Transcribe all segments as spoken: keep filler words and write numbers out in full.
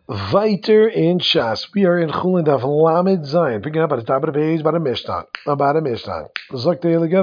Weiter in Shas. We are in Chulin Daf Lamed Zion. Picking up at the top of the page by the Mishnah. About a Mishnah. Zok Deiliga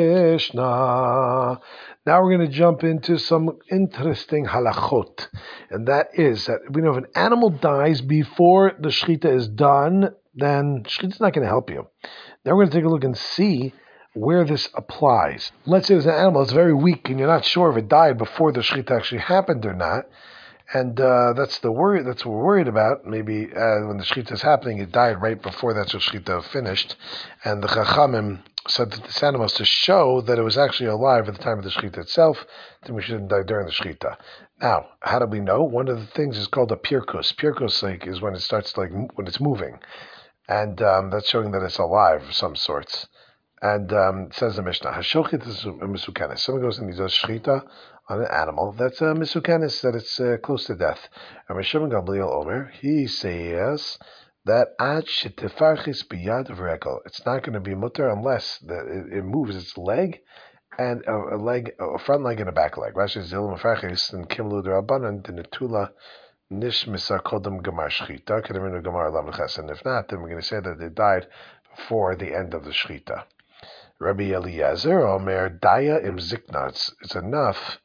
Mishnah. Now we're going to jump into some interesting halachot. And that is that we know if an animal dies before the shechita is done, then shechita is not going to help you. Now we're going to take a look and see where this applies. Let's say there's an animal that's very weak and you're not sure if it died before the shechita actually happened or not. And uh, that's the worry. That's what we're worried about. Maybe uh, when the shechita is happening, it died right before that shechita finished, and the chachamim said that this animal is to show that it was actually alive at the time of the shechita itself. Then we shouldn't die during the shechita. Now, how do we know? One of the things is called a pirkus. Pirkus like is when it starts like when it's moving, and um, that's showing that it's alive of some sorts. And um, it says the Mishnah, Hashochit is a misukenes. Someone goes and he does shechita on an animal that's a misukenes, that it's uh, close to death. And Rishon Gamliel Omer, he says that ad shetifarchis biyad v'rekel. It's not going to be mutter unless the, it, it moves its leg and a, a leg, a front leg and a back leg. Rashi zil mefarchis and kimlu derabanan dinetula nish misar kodem gamar shechita kedeminu gamar lam leches. And if not, then we're going to say that they died before the end of the shechita. Rabbi Eliezer Omer Daya im Zikna. It's, it's enough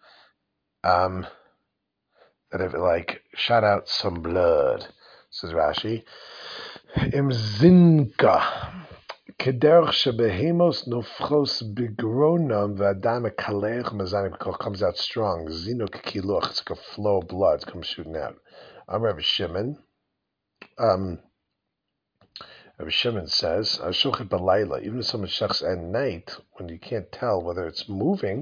um, that if it like shot out some blood, says Rashi. Im Zinka. Kederch shebehemos nofchos bigronam v'adam kalech mazanim comes out strong. Zinuk kiluch. It's like a flow of blood comes shooting out. I'm Rabbi Shimon. Um. Rabbi Shimon says, "Ashochet balayla." Even if someone shechs at night, when you can't tell whether it's moving,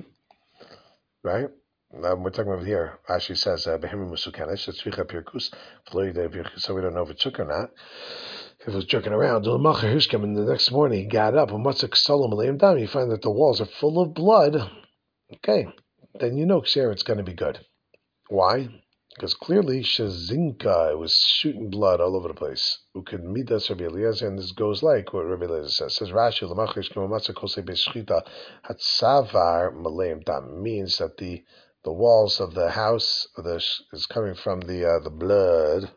right? Um, we're talking about here. Rashi says, "Behemim musukenes shetzvicha pirkus floide pirkus." So we don't know if it took or not. If it was jerking around, and the next morning he got up and matzak solom alayim dam. You find that the walls are full of blood. Okay, then you know Ksher, it's going to be good. Why? Because clearly, Shazinka, it was shooting blood all over the place. Ukid midas Rabbi Eliezer, and this goes like what Rabbi Eliezer says. Says Rashi, L'machish k'mamatza kosei be'shchita hatzavar maleim dam, means that the the walls of the house of the, is coming from the uh, the blood.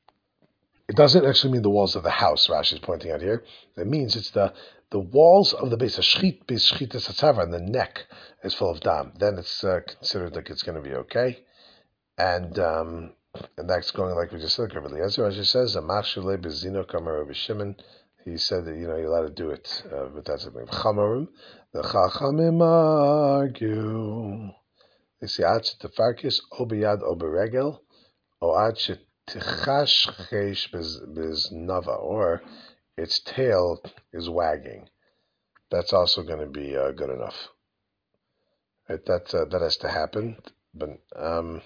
It doesn't actually mean the walls of the house. Rashi is pointing out here. It means it's the the walls of the base of shchit, base shchita hatzavar, and the neck is full of dam. Then it's uh, considered like it's going to be okay. And um, and that's going like we just said. Rabbi Eliezer, as he says, "Amachshule bezino kamar Rabbi Shimon." He said that you know you're allowed to do it, uh, but that's something. Chamarim, the chachamim argue. They say ad shetefarkis o biyad o beregel, or ad shetichash chesh bez nava, or its tail is wagging. That's also going to be uh, good enough. Right? That uh, that has to happen, but. Um,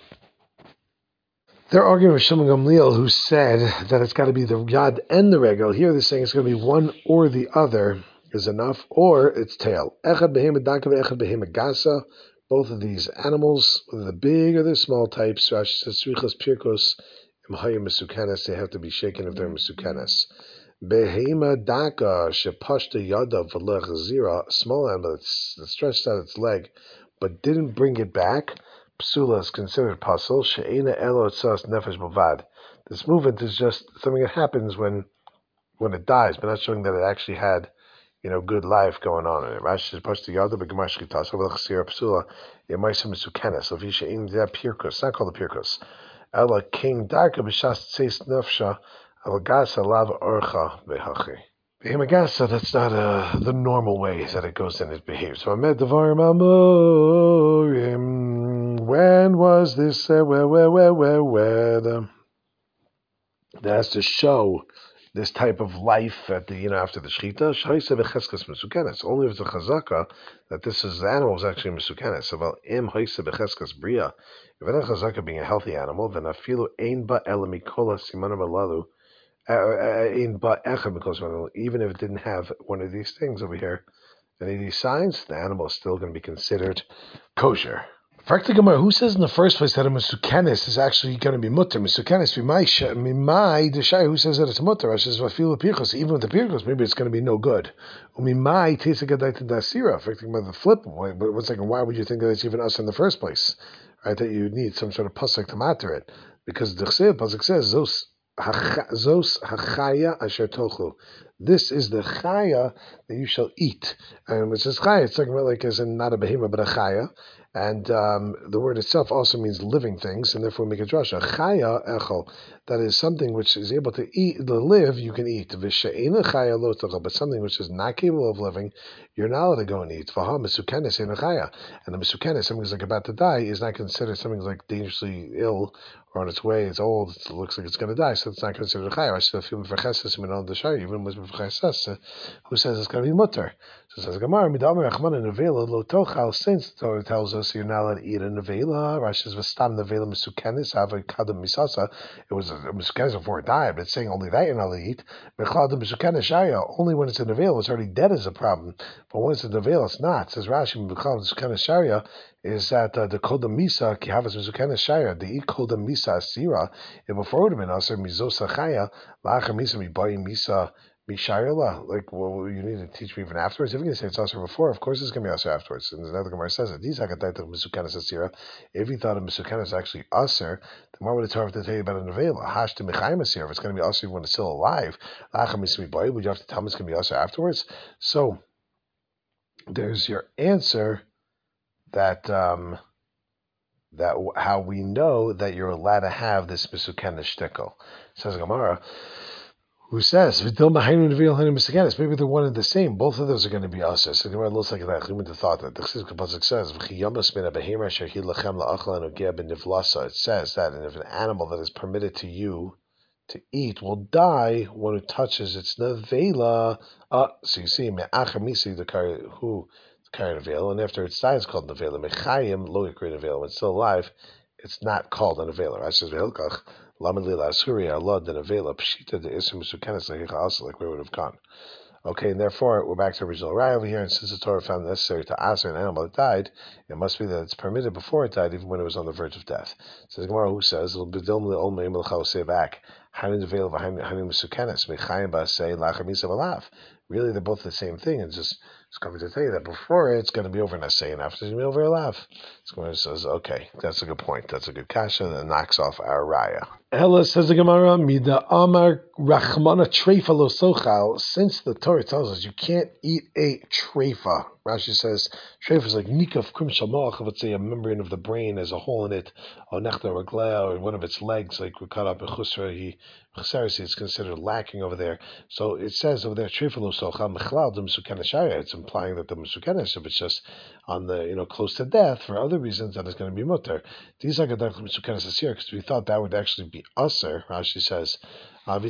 They're arguing with Shimon Gamliel, who said that it's got to be the yad and the regel. Here they're saying it's going to be one or the other is enough, or its tail. Echad behemoth dakav, echad behemoth gasa. Both of these animals, whether the big or the small types, Rashi says tzrichos pirkos imhayim mesukenes. They have to be shaken if they're mesukenes. Behemoth daka shepashta yada v'lech zira. Small animal that stretched out its leg, but didn't bring it back. Psula is considered pasul. She'ena elo tzas nefesh bavad. This movement is just something that happens when when it dies, but not showing that it actually had, you know, good life going on in it. Rashi says pashti yada b'gemar shchita. So v'lechsira psula yemaisa misukenes. So if she'ena that pirkus, it's not called a pirkus. Ela king darka b'shas tzeis nefsha alagasa lav orcha behachi. Behemagasa, that's not uh, the normal way that it goes and it behaves. So Amed Devarim Amorim. When was this? Uh, where, where, where, where, where? The, that has to show this type of life at the, you know, after the shechita. Shaisa becheskas mesukenes. Only if it's a chazaka that this is the animal is actually mesukenes. So well, im haisa becheskas bria. If it's a chazaka being a healthy animal, then afilu ein ba elamikola simanam alalu. In but even if it didn't have one of these things over here, any of these signs, the animal is still going to be considered kosher. Who says in the first place that a mesukenes is actually going to be mutter? Mesukenes mimai deshai. Who says that it's mutter? I says vafil pirchos. Even with the pirchos, maybe it's going to be no good. Umimai tesagadait dasira. Affecting by the flip. But one second, why would you think that it's even us in the first place? Right, that you need some sort of pasuk to matter it. because the Chsev pasuk says Zos hacha- Zos hachaya asher tochu. This is the chaya that you shall eat. And when it says chaya, it's talking about like as in not a behemoth but a chaya. And um, the word itself also means living things, and therefore we make a drasha. Chaya echol, that is something which is able to eat, to live, you can eat. V'she'ena chaya lo tachol, but something which is not capable of living, you're not allowed to go and eat. V'ha mesukenes ena chaya, and the mesukenes, something that's like about to die, is not considered something like dangerously ill or on its way. It's old. It looks like it's going to die, so it's not considered a chaya. I still feel mefacheses min al deshari, even with mefacheses, who says it's going to be mutter. So it says Gemara, midamer achman nevela lo tochal. Since the Torah tells us you're not allowed to eat a nevela, Rashi says v'stam nevela mesukenes ava kadam misasa. It was a mesukenes before it died, but it's saying only that you're not allowed to eat. Mechlad mesukenes shaya. Only when it's a nevela, it's already dead is a problem. But when it's a nevela, it's not. It says Rashi mechlad mesukenes shaya is that uh, the kodam misa ki havas mesukenes shaya. The eat kodam misa asira. If before it would have been aser mizosa chaya la'achar misa mibayim misa. Mishayla, like, well, you need to teach me even afterwards. If you're going to say it's also before, of course it's going to be also afterwards. And another Gemara says it. These hakataytach misukanas asira. If you thought a misukanas is actually aser, then why would it Torah to tell you about a nevela? Hash to mechayim asir. If it's going to be aser when it's still alive, la'achar misa mibayim, would you have to tell me it's going to be aser afterwards? So there's your answer. That um, that how we know that you're allowed to have this misukanas shtickle. Says Gemara. Who says maybe they're one and the same? Both of those are going to be us. So the Gemara looks like that. The thought that the pasuk says it says that, and if an animal that is permitted to you to eat will die when it touches its nevela. Uh, so you see, me'achamisi the kari who the kari nevela, and after it's died, it's called nevela. Mechayim lo yikri nevela. When it's still alive, it's not called a nevela. Right? Says vehilkach lamadlila asuria Allah the nevela pshita the isum sukenes lehicha also, like we would have gone. Okay, and therefore we're back to original right over here. And since the Torah found it necessary to aser an animal that died, it must be that it's permitted before it died, even when it was on the verge of death. So the Gemara who says, say back, really, they're both the same thing. It's just it's coming to tell you that before it's going to be over nasei, and after it's going to be over a lav. So Gemara says, okay, that's a good point. That's a good kasha, and it knocks off our raya. Ella says the Gemara, Mida Amar Rachmana Treifa Lo Sochal. Since the Torah tells us you can't eat a treifa, Rashi says treifa is like nikaf krim shalmach. Let's say a membrane of the brain has a hole in it, or nechta reglea, or one of its legs, like we cut up a chusra. He chesarisi, it's considered lacking over there. So it says over there treifa lo sochal mechlal the mesukena shaya. It's implying that the mesukena, if it's just on the you know close to death for other reasons, that it's going to be mutter. These are gadach mesukena asir because we thought that would actually be aser. Rashi says, the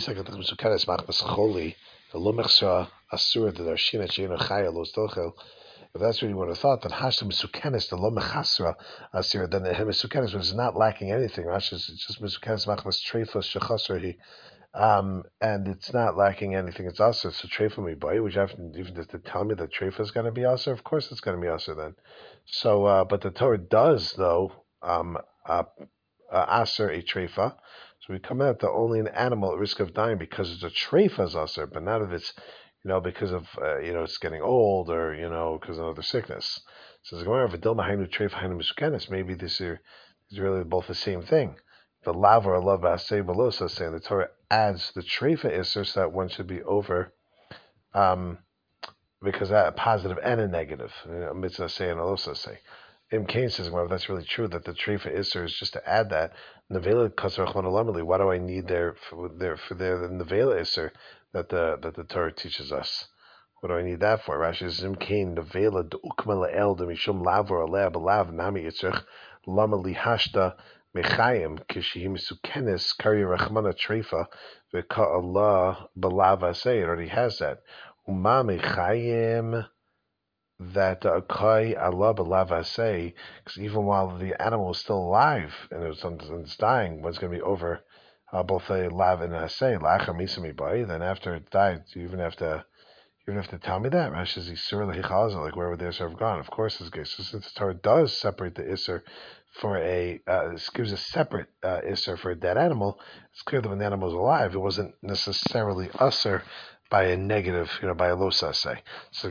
lumechsha asur the darshina sheina chaya los tochel. If that's what you would have thought, that hashim sukenis the lomechasra asir, then the hemisukenis was not lacking anything. Rashi says it's just misukenis machmas treifas shechasra. Um, and it's not lacking anything. It's also so treifa mi boy. Would you have to even just to tell me that treifa is going to be also? Of course, it's going to be also then. So, uh, but the Torah does though um, uh, uh, aser a treifa. So we come out that only an animal at risk of dying because it's a treifa aser, but not if it's you know because of uh, you know it's getting old or you know because of another sickness. So maybe this is really both the same thing. The lav or love basei belosa saying the Torah adds the treifa iser so that one should be over, um, because that a positive and a negative. Mitzvah say and alosa say. Im Kain says, well, if that's really true that the treifa iser is just to add that nevela kasar chmonolamali. Why do I need there for there for there the nevela iser that the that the Torah teaches us? What do I need that for? Rashi says, Im Kain nevela deukma le'el demishum lav or aleh belav nami yitzrich lama lihashta. Mechayim kishihi misukenes kari rachmana treifa v'ka Allah belava say it already has that uma mechayim that kai Allah belava say because even while the animal is still alive and it's, it's dying, what's going to be over uh, both a lav and a say lacha misami bay. Then after it died, you even have to you even have to tell me that. Rashi says isur lehichaza, like where would the isur have gone? Of course, this case. So since the Torah does separate the isur for a, uh, this gives a separate uh, isser for a dead animal, it's clear that when the animal was alive, it wasn't necessarily usser by a negative, you know, by a losa say. So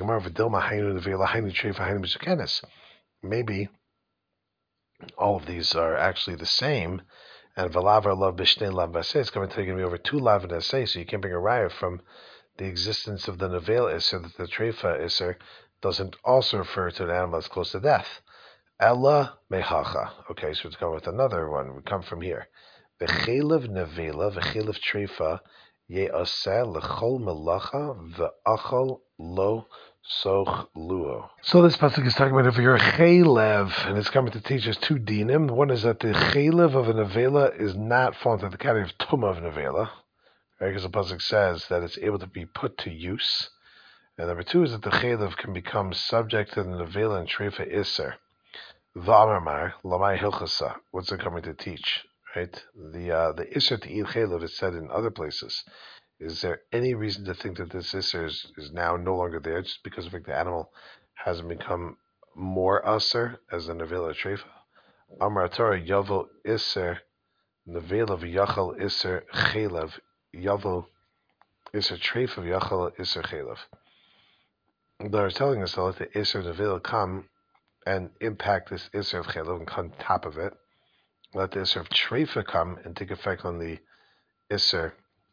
maybe all of these are actually the same, And Valavar love Bishnei Lav Vaseh, it's going to take me over two Lav and Aseh, so you can't bring a raya from the existence of the Nevela Isser, that the Treifa Isser doesn't also refer to an animal that's close to death. Ella Mehacha. Okay, so let's go with another one. We come from here. V'chelev Nevela, v'chelev Treifa, Ye'aseh l'chol melacha, v'achol lo soch luo. So this pasuk is talking about if you're a chelev, and it's coming to teach us two dinim. One is that the chelev of a nevela is not falling into the category of tumah of nevela, right? Because the pasuk says that it's able to be put to use. And number two is that the chelev can become subject to the nevela and treifa iser. V'amarmar lamai hilchasa. What's it coming to teach? Right? The uh, the iser to eat chelev is said in other places. Is there any reason to think that this Isser is, is now no longer there just because of the animal hasn't become more Usser as a Nevela Treifa? Amar Torah Yavel Isser Nevela V'Yachal Isser Chelev Yavel Isser Treifa V'Yachal Isser Chelev. They're telling us to let the Isser Nevela come and impact this Isser of Chelev and come on top of it. Let the Isser of Treifa come and take effect on the Isser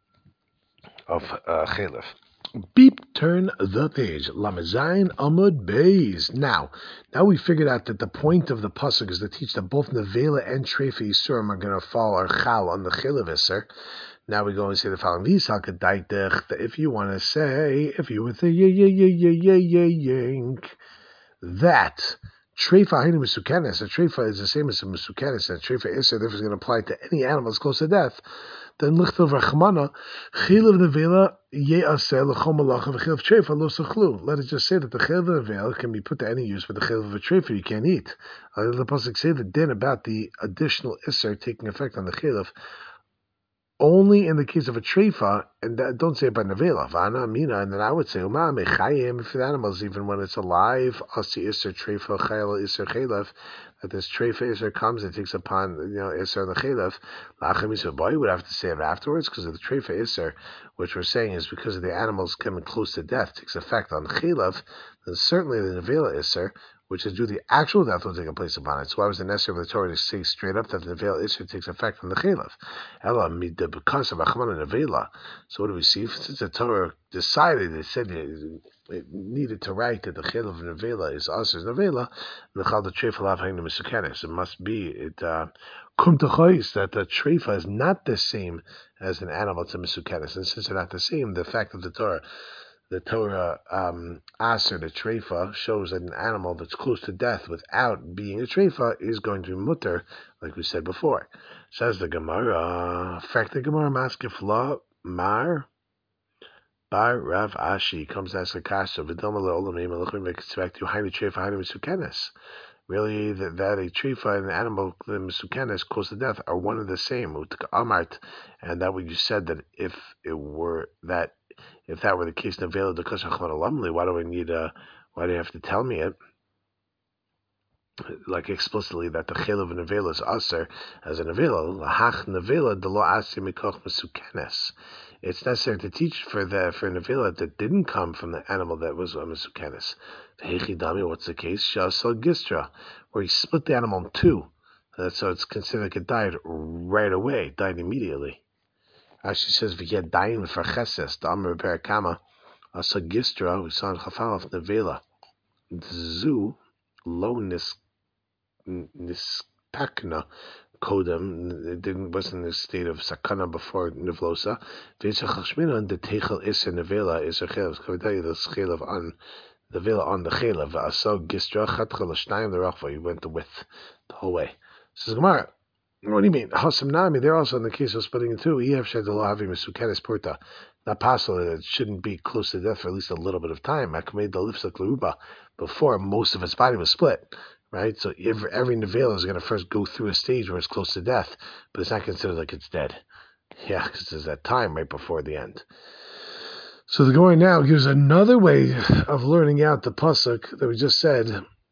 of uh, Chelev. Beep, turn the page. Lamazayin Amud Beis. Now, now we figured out that the point of the pasuk is to teach that both Nevela and Treifa Yisurim are going to fall or chal on the Chelev Isser. Now we go and say the following: that if you want to say, if you would say, yeah, yeah, yeah, yeah, yeah, yeah, yank, that Treifa Hainu Mesukenes, a Treifa is the same as a Mesukenes, and Treifa Isser, therefore is going to apply to any animal that's close to death. Then Lichtov Rachmana, Chilev Nevela, Ye'aseh, L'chom Malacha, V'chilev Treifa, Lo Sechlu. Let us just say that the Chilev Nevela can be put to any use, but the Chilev of a Treifa you can't eat. Uh, the Pasuk say the din about the additional Isser taking effect on the Chilev only in the case of a treifa, and that, don't say it by nevela, vana, mina, and then I would say, uma, mechayim, if the animals, even when it's alive, asi iser treifa, chayel iser chelev, that this treifa iser comes and takes upon, you know, iser and the chelev, lachem iser boy, you would have to say it afterwards, because of the treifa iser, which we're saying is because of the animals coming close to death, takes effect on chelev, then certainly the nevela iser, which is due to the actual death will take place upon it. So why was it necessary for the Torah to say straight up that the Nevela Isser takes effect on the Chelev? Ela mida because of Achman and Nevela. So what do we see? Since the Torah decided, it said it, it needed to write that the Chelev of Nevela is Aser Nevela, Nechal the Treifa Lav Hainu Mesukenes. It must be, it kum techois, that the Treifa is not the same as an animal to Mesukenes. And since they're not the same, the fact that the Torah The Torah um, Aser, the Treifa, shows that an animal that's close to death without being a Treifa is going to be mutter, like we said before. Says the Gemara, fact the Gemara Maskefla Mar Bar Rav Ashi comes to ask a kasha, V'doma le'olamim elochim v'expect you hainu Treifa hainu Mesukenes. Really, that, that a Treifa and an animal, the Mesukenes, close to death, are one and the same. Amart, and that what you said that if it were that. If that were the case, Nevela Dekas Achman Alamli, why do I need a? Why do you have to tell me it? Like explicitly that the Chelev of Nevela is Aser as a Nevela. Lahach Nevela de lo Asi Mikoch Mesukenes. It's necessary to teach for the for Nevela that didn't come from the animal that was a Mesukenes. Hechidami, what's the case? Shasal Gistra, where he split the animal in two, uh, so it's considered like it died right away, died immediately. She says, "V'yadayim for cheses." The Amar Berakama, Asa Gistra, we saw in Chafalaf Nevela. Zu lo nis nispakna kodem. It didn't wasn't in a state of sakana before Nevlosa. V'yitzach Hashmina and the Techel Iser Nevela Iser Chelev. Can we tell you the Chelev on Nevela on the Chelev? Asa Gistra Chatchel Shnayim the Rachva. You went the width the whole way. Says Gemara. What do you mean? Hasam Nami, they're also in the case of splitting in two. Not possible that it shouldn't be close to death for at least a little bit of time. Before most of its body was split, right? So every, every Nevela is going to first go through a stage where it's close to death, but it's not considered like it's dead. Yeah, because there's that time right before the end. So the Gemara now gives another way of learning out the pasuk that we just said,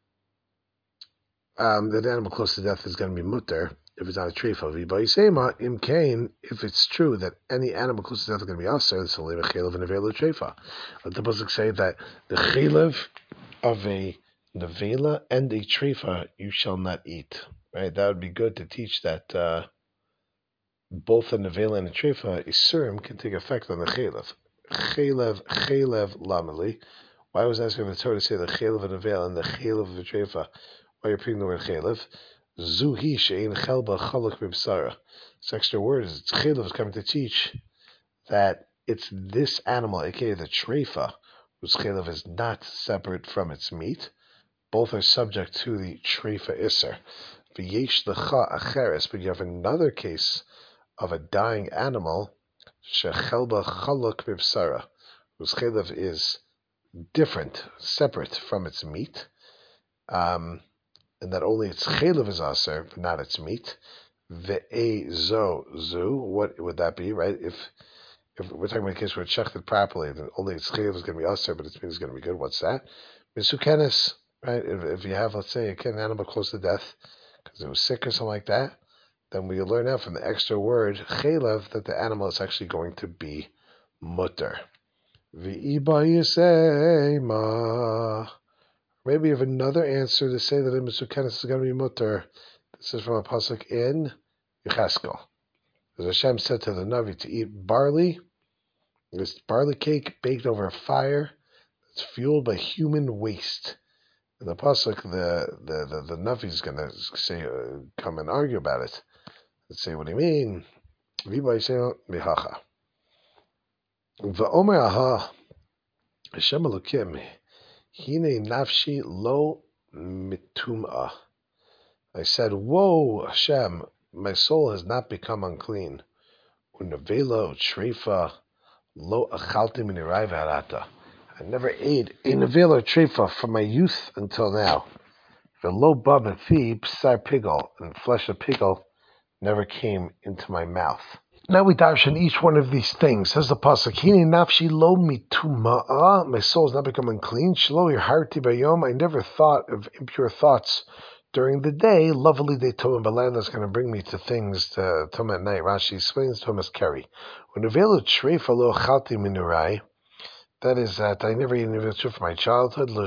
um, that animal close to death is going to be mutter. If it's not a treifa, v'bayisema im kain. If it's true that any animal close to death is going to be aser, it's only a chelev and a nevela treifa. Let the pasuk say that the chelev of a nevela and a treifa you shall not eat. Right? That would be good to teach that uh, both the nevela and the treifa isurim can take effect on the chelev. Chelev, chelev lameli. Why was asking the Torah to say the chelev and nevela and the chelev of the treifa? Why you're putting the word chelev? Zuhi she'in chelba chaluk b'bsara. This extra word is chelev is coming to teach that it's this animal, aka the treifa, whose chelev is not separate from its meat. Both are subject to the treifa iser. V'yesh lecha acheres, but you have another case of a dying animal, shechelba chaluk b'bsara, whose chelev is different, separate from its meat, um, and that only its chelev is aser, but not its meat. Ve'e zo zu, what would that be, right? If if we're talking about a case where it's shechted properly, then only its chelev is going to be aser, but its meat is going to be good. What's that? Misukenes, right? If, if you have, let's say, an animal close to death because it was sick or something like that, then we learn out from the extra word chelev that the animal is actually going to be mutter. V'iba yisema. Maybe you have another answer to say that in Misukenes is going to be mutter. This is from a pasuk in Yecheskel. As Hashem said to the Navi to eat barley, this barley cake baked over a fire that's fueled by human waste. In the pasuk, the the the, the Navi is going to say, uh, come and argue about it. Let's say, what do you mean? V'omer aha, Hashem Elokim, hine nafshi lo mitumah. I said, whoa, Hashem, my soul has not become unclean. Unavelo treifa lo achalti minirai v'arata. I never ate a nevela treifa from my youth until now. The lo baba fi psar pigel, and flesh of pigel never came into my mouth. Now we darshan each one of these things. Says the pasuk, hine nafshi lo mitumah. My soul has not become unclean. Shlo harti bayom. I never thought of impure thoughts during the day. Lovely day Tom and Balanda is going to bring me to things to Tom at night. Rashi explains Thomas Kerry. When nevela treifa lo achalti minirai. That is that I never ate any of from my childhood. I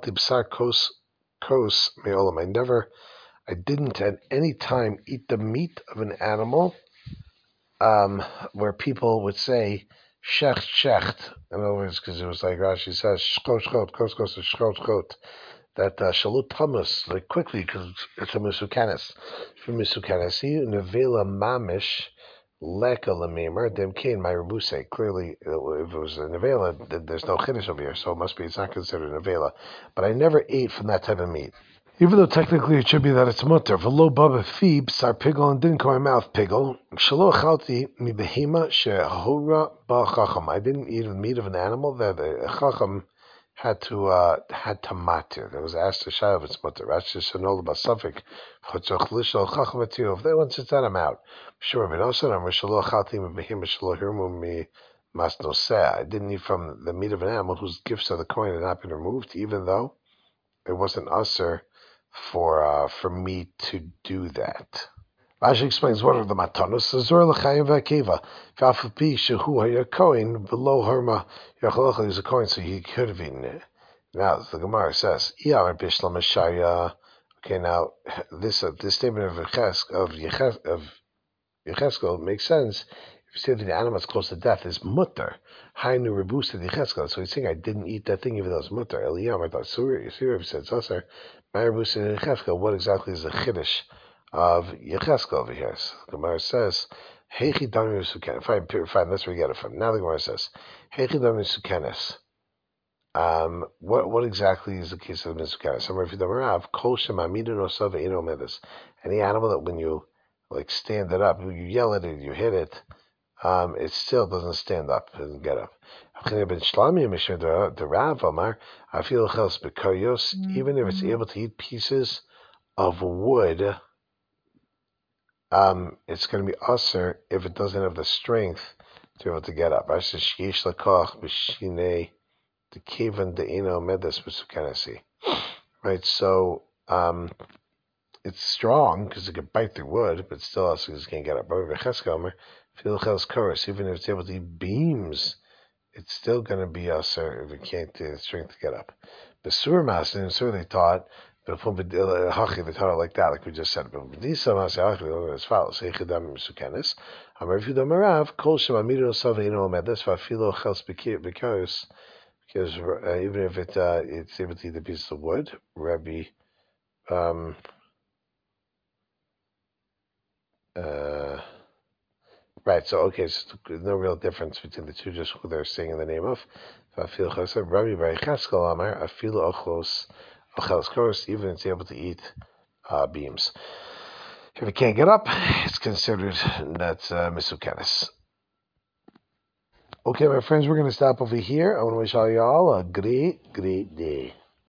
never, I didn't at any time eat the meat of an animal, um, where people would say shecht shecht. In other words, because it was like Rashi says shchot shchot, kos kos shchot shchot. That shalut tamus, like quickly, because it's a misukanis. For misukanisi, nevela mamish. Leka lemimer dem kain my rebuse. Clearly, if it was a nevela, there's no chiddush over here, so it must be it's not considered a nevela. But I never ate from that type of meat, even though technically it should be that it's mutter. V'lo baba fi b'sar pigel, and didn't come my mouth pigel. Shelo achalti mi behema shehora ba chacham. I didn't eat the meat of an animal that a chacham had to uh, had to matir. There was asked to shai of its mutter. Rashi shenol basafik chotzach lishol chacham matir. If they want to set him out, sure. But also, I'm shelo achalti mi behema shelo hirmu mi masnoseh. I didn't eat from the meat of an animal whose gifts of the coin had not been removed, even though it wasn't usher for uh, for me to do that. Rashi explains what are the matanos. Azor l'chayim v'akeva. V'afapi shehu hayakoin below herma yachalocha. He's a coin, so he could have eaten it. Now the Gemara says, "Iyar bishlam shaya." Okay, now this uh, this statement of Yeches, of Yeches, of Yecheskel makes sense. If you say that the animal is close to death is mutter, hainu rebusta Yecheskel. So he's saying I didn't eat that thing even though it's mutter. Eliyam, I thought Surah. Surah said Sasar. My rebusta Yecheskel. What exactly is the chiddush of Yecheskel over here? So the Gemara says, Heichi Dami Sukenes. Fine, fine, that's where we get it from. Now the Gemara says, Heichi Dami Sukenes. Um, what what exactly is the case of the Sukenes? Somewhere if you don't have, Kol Shemamidu Nosava Ino Medes. Any animal that when you like stand it up, you yell at it, you hit it, um, it still doesn't stand up, doesn't get up. Even if it's able to eat pieces of wood, um, it's going to be usher if it doesn't have the strength to be able to get up. Right, so um, it's strong because it can bite through wood, but still also it can't get up. Even if it's able to eat beams, it's still going to be usher if it can't get the strength to get up. The Surah Master and Surah they taught But if we hachi the Torah like that, like we just said, but b'disa masay as follows: Heichadam Mesukenes. Amar Yehuda Marav Kol Shema Miru Sav Eino Omedes Va'Afilo Chels Because because uh, even if it uh, it's able to eat a piece of wood, Rabbi. Um, uh, right, so okay, so there's no real difference between the two, just who they're saying in the name of. Va'Afilo Chesed Rabbi Bar Cheskel Amar Afilo Ochlos Ochels Koros, even if it's able to eat uh, beams. If it can't get up, it's considered that's uh, Misukenes. Okay, my friends, we're going to stop over here. I want to wish all y'all a great, great day.